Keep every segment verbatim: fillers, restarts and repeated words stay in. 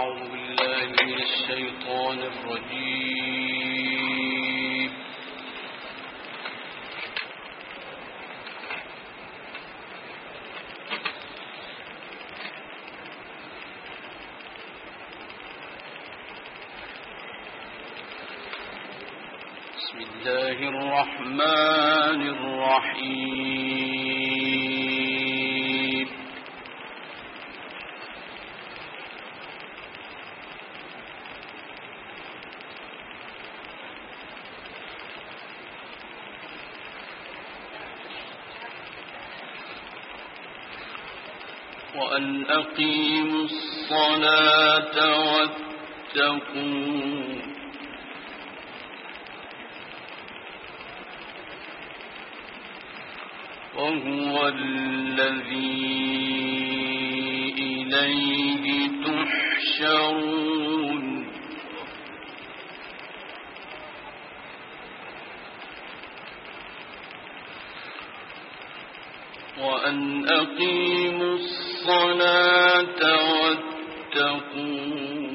أعوذ بالله من الشيطان الرجيم. بسم الله الرحمن الرحيم. وأن أقيموا الصلاة واتقوا وهو الذي إليه تحشرون. وأن أقيموا الصلاة واتقوا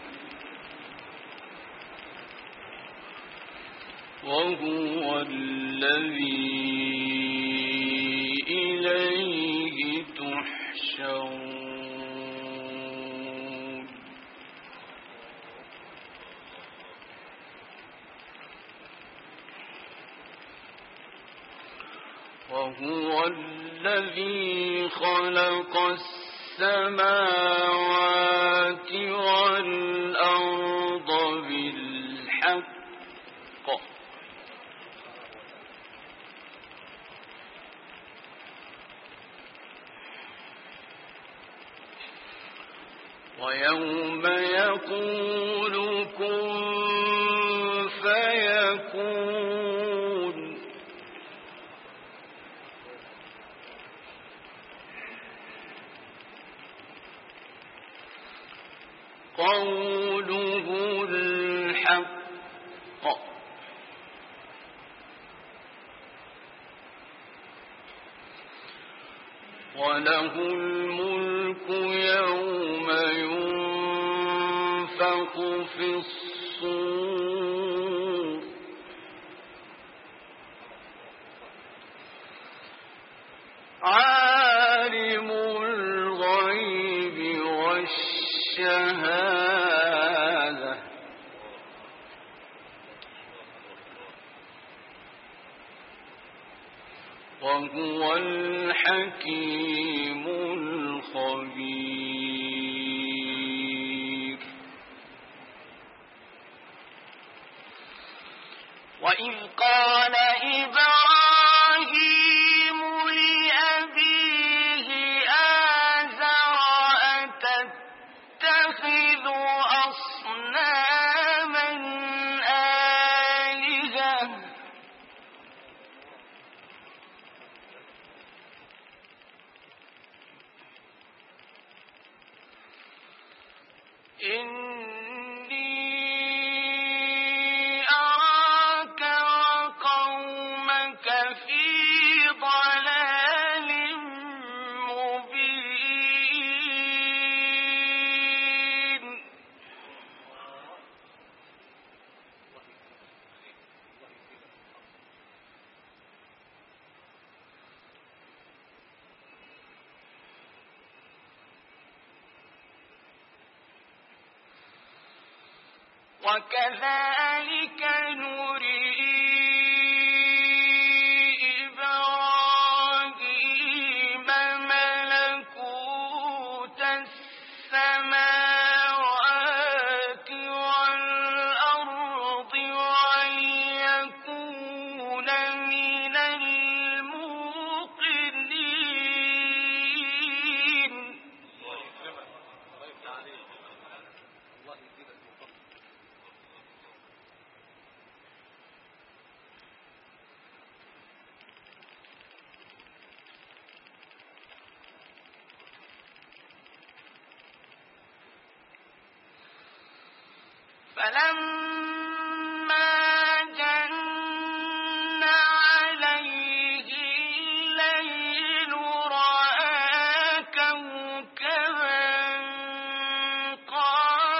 وهو الذي إليه تحشرون. وهو الذي خلق السماوات والأرض بالحق ويوم يقول كن فيكون قوله الحق وله الملك يوم ينفخ في الصور عالم الغيب والشهادة وهو الحكيم الخبير. وإذ قال إبراهيم لأبيه آزر أتتخذ أصناما آلهة إني أراك وقومك في ضلال مبين. وكذلك نري إبراهيم ملكوت السماوات والأرض وليكون من الموقنين. فلما جن عليه الليل رأى كوكبا قال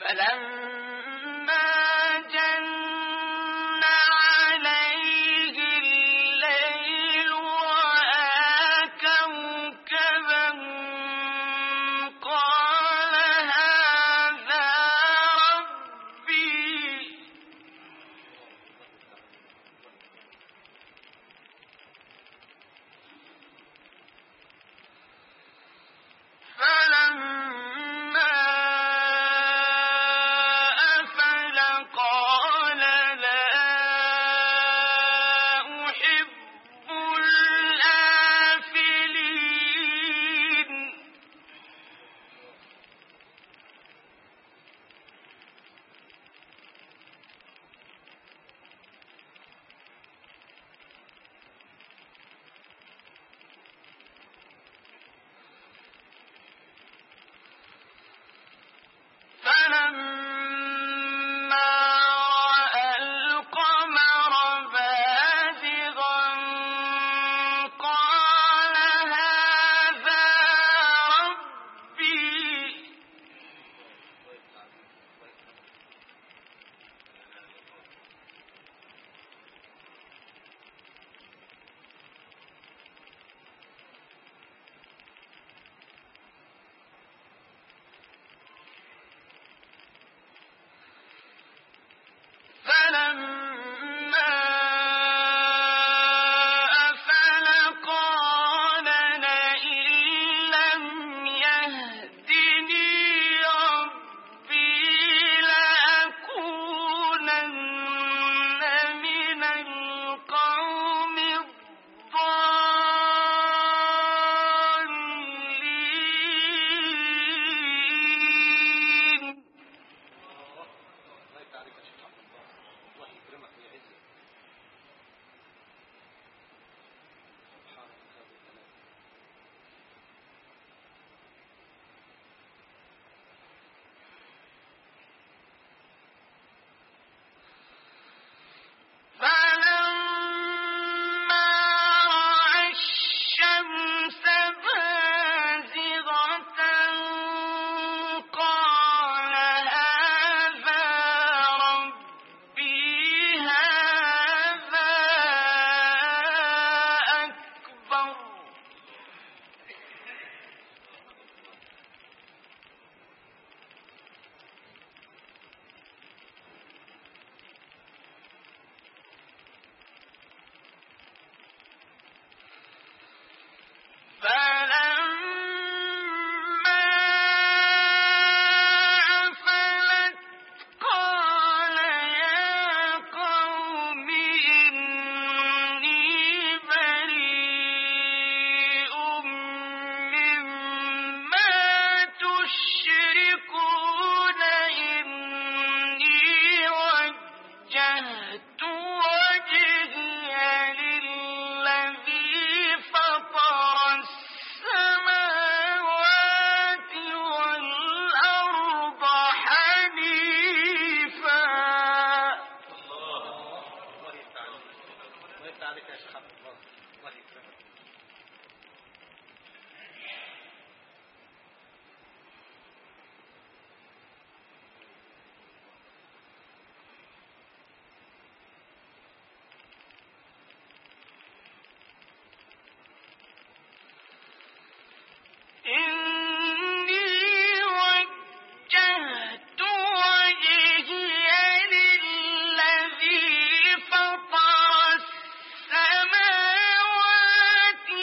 السماوات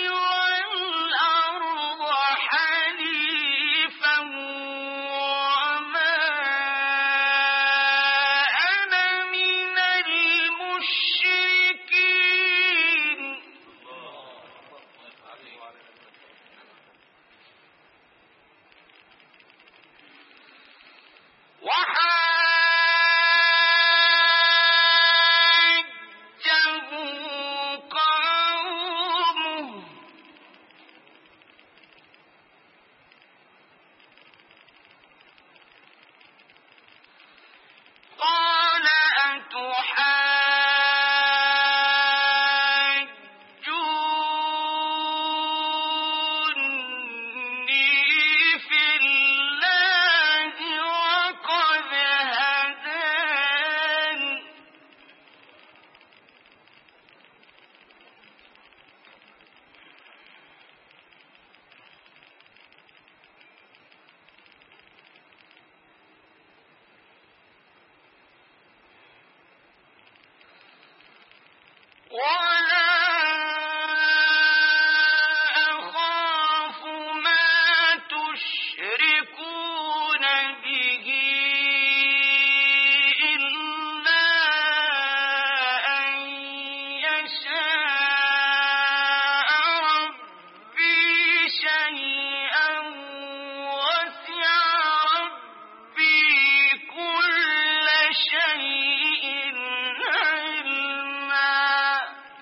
ولا أخاف ما تشركون به إلا أن يشاء ربي شيئا وسع ربي كل شيء علما.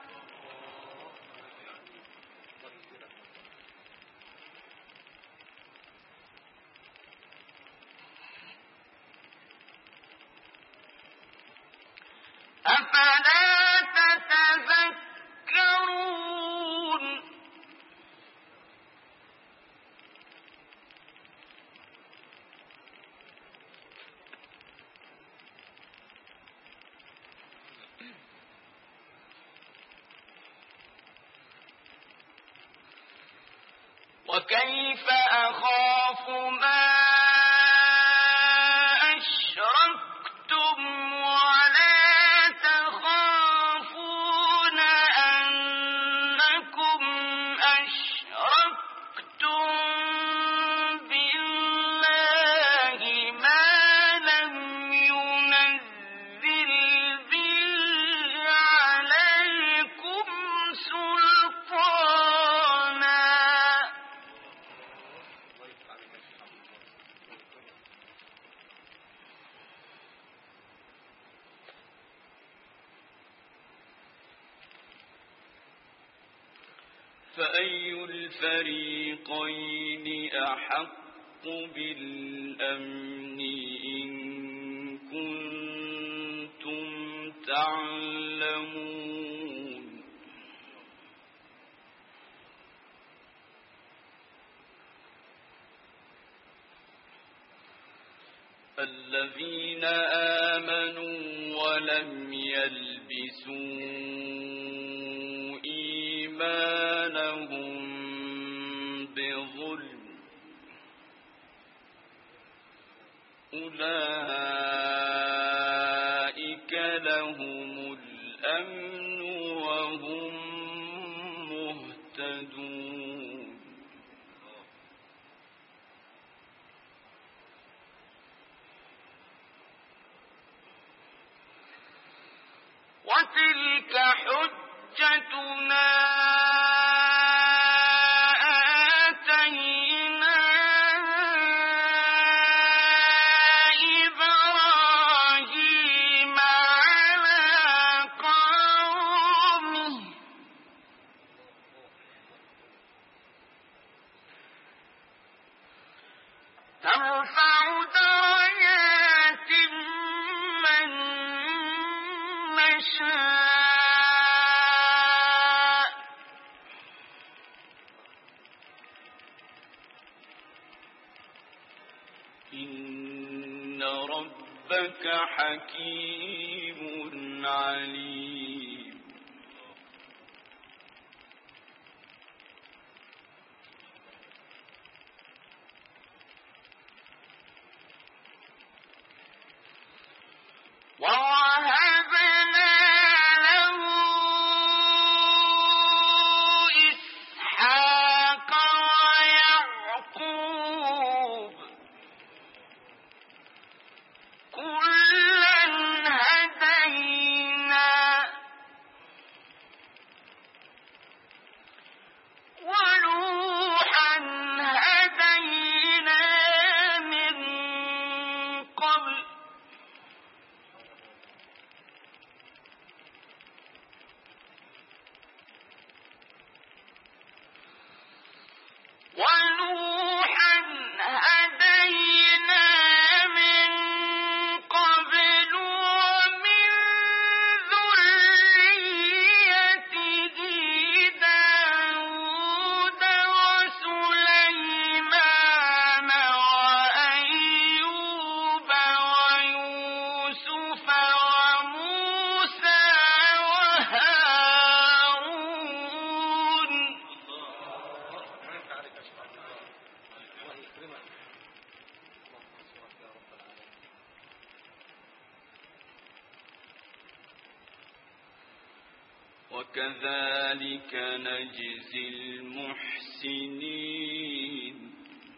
أفلا تتذكرون وكيف أخاف ما أشركتم ولا تخافون أنكم أشركتم بالله ما لم ينزل به عليكم سلطانا. فأي الفريقين أحق بالأمن إن كنتم تعلمون. الذين آمنوا ولم يلبسوا إيمانهم بظلم أولئك لهم الأمن وهم مهتدون. وتلك حجتنا آتيناها إبراهيم على قومه نرفع درجات من نشاء إن ربك حكيم عليم. ووهبنا له إسحاق ويعقوب كلا هدينا وكذلك نجزي المحسنين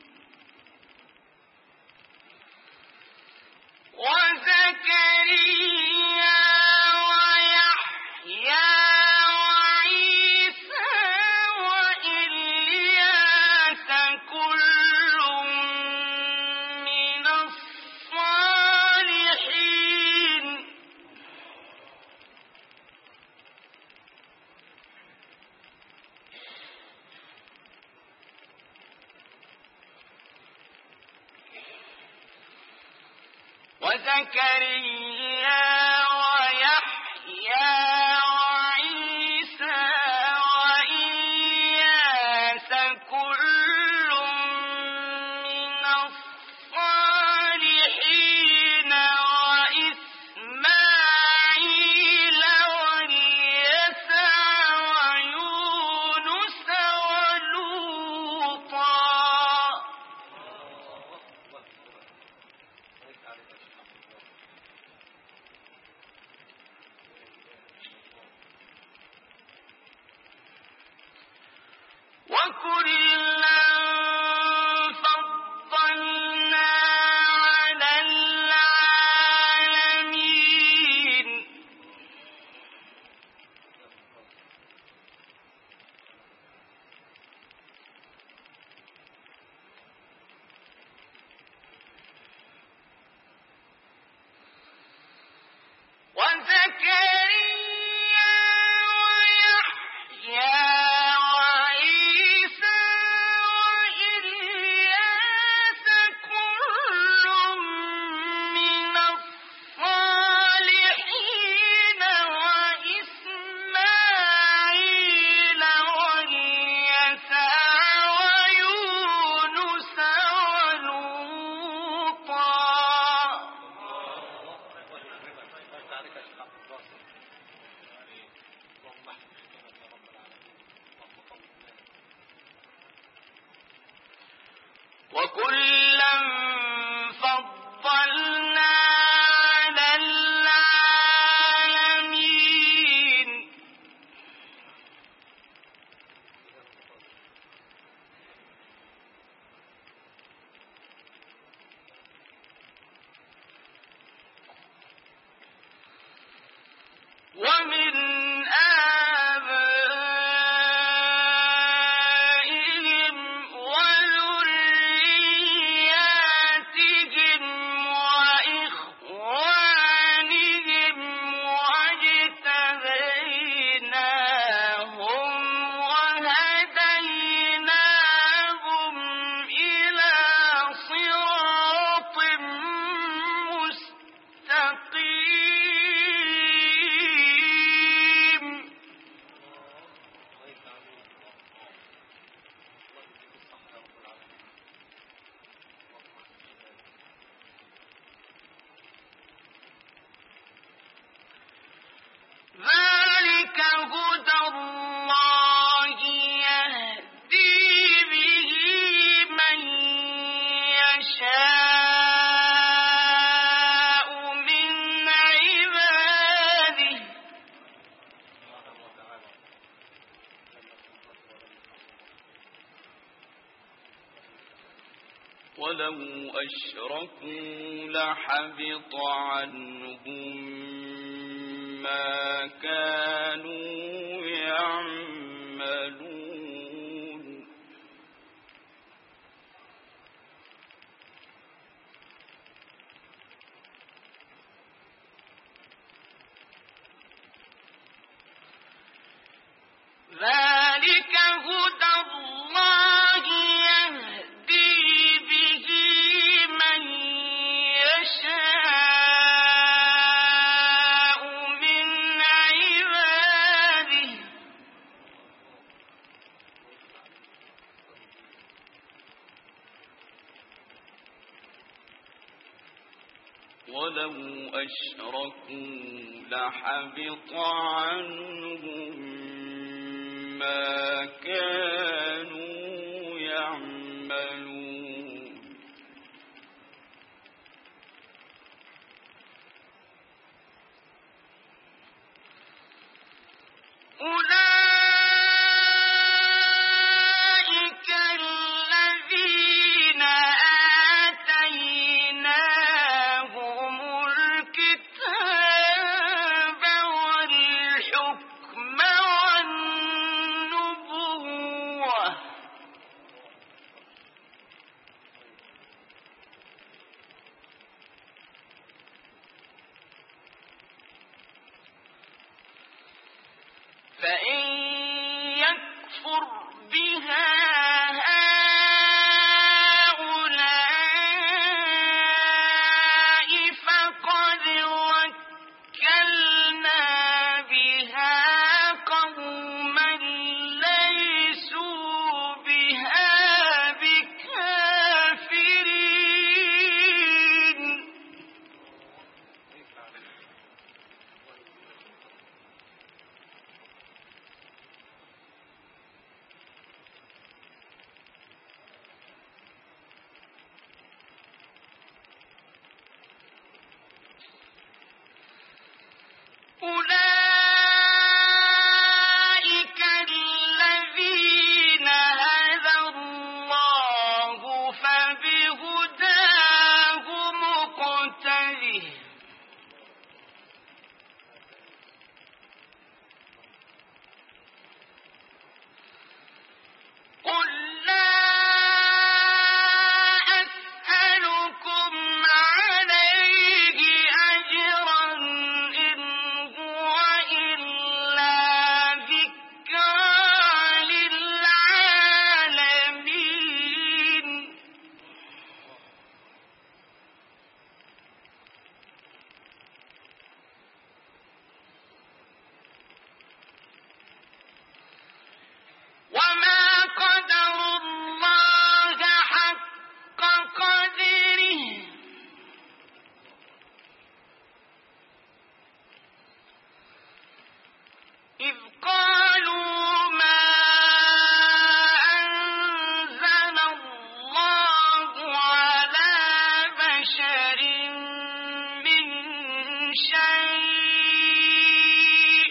وزكريا ويحيى وعيسى وإلياس كل من الصالحين وزكريا ويحيى وعيسى وإلياس كل من الصالحين وإسماعيل واليسع ويونس ولوطا وكلا فضلنا على العالمين وزكريا ويحيى وعيسى وإلياس كل من الصالحين وإسماعيل واليسع ويونس ولوطا وكلا فضلنا على العالمين ومن آبائهم وذرياتهم وإخوانهم واجتبيناهم وهديناهم إلى صراط مستقيم ذلك هدى الله يهدي به من يشاء من عباده ولو أشركوا لحبط عنهم ما كانوا يعملون ذلك هدى الله يهدي به من يشاء من عباده ولو أشركوا لحبط عنهم ما كانوا يعملون أولئك يكفر بها هؤلاء فقد وكلنا بها قوما ليسوا بها بكافرين. أولئك الذين هدى الله فبهداه مقتده قل لا أسألكم عليه أجرا إن هو إلا ذكرى للعالمين. وما قدروا الله حق قدره إذ قالوا ما أنزل الله على بشر من شيء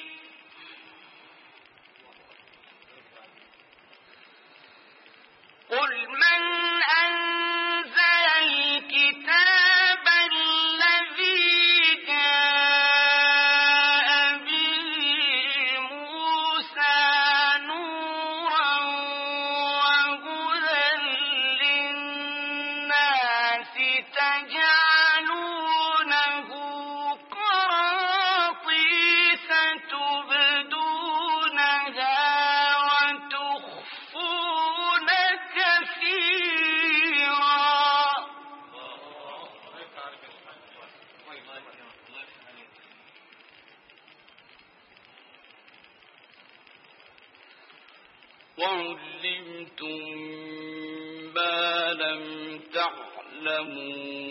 قل من أنزل الكتاب الذي جاء به موسى نورا وهدى للناس تجعلونه قراطيس تبدونها وتخفون كثيرا. وعلمتم ما لم تعلموا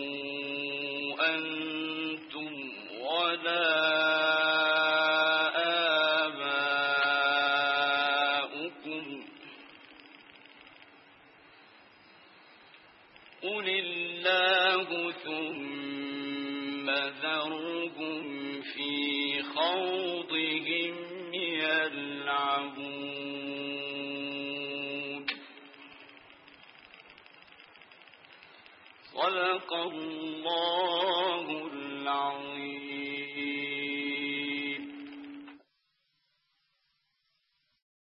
أنتم ولا آباؤكم قل الله ثم ذرهم في خوضهم يلعبون. صدق الله العظيم.